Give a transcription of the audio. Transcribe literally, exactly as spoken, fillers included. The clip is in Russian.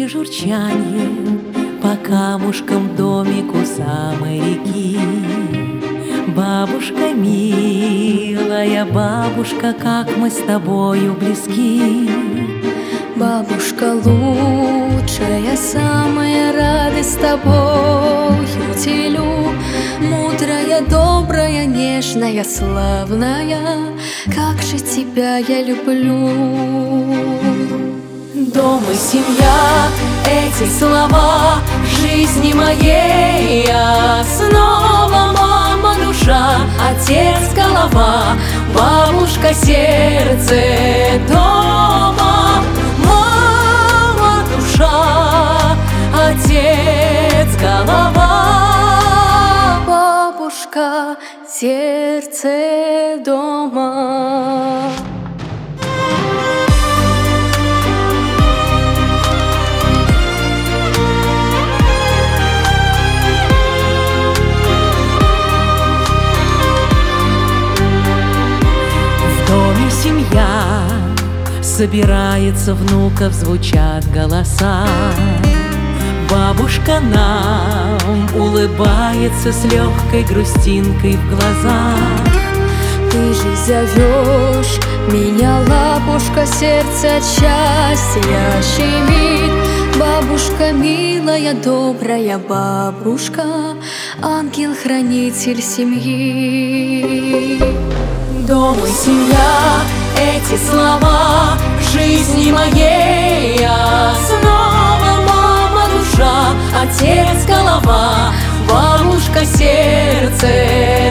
Речки журчанье по камушкам домику самой реки. Бабушка милая, бабушка, как мы с тобою близки. Бабушка лучшая, самая радость с тобою делю. Мудрая, добрая, нежная, славная, как же тебя я люблю. Дом и семья, эти слова жизни моей. Основа, мама, душа, отец, голова, бабушка, сердце дома. Мама, душа, отец, голова, бабушка, сердце дома. Семья собирается, внуков звучат голоса. Бабушка нам улыбается с легкой грустинкой в глазах. Ты же зовешь меня, лапушка, сердце от счастья щемит. Бабушка милая, добрая бабушка, ангел-хранитель семьи. Дом и семья, эти слова жизни моей. Основа, мама, душа, отец, голова, бабушка, сердце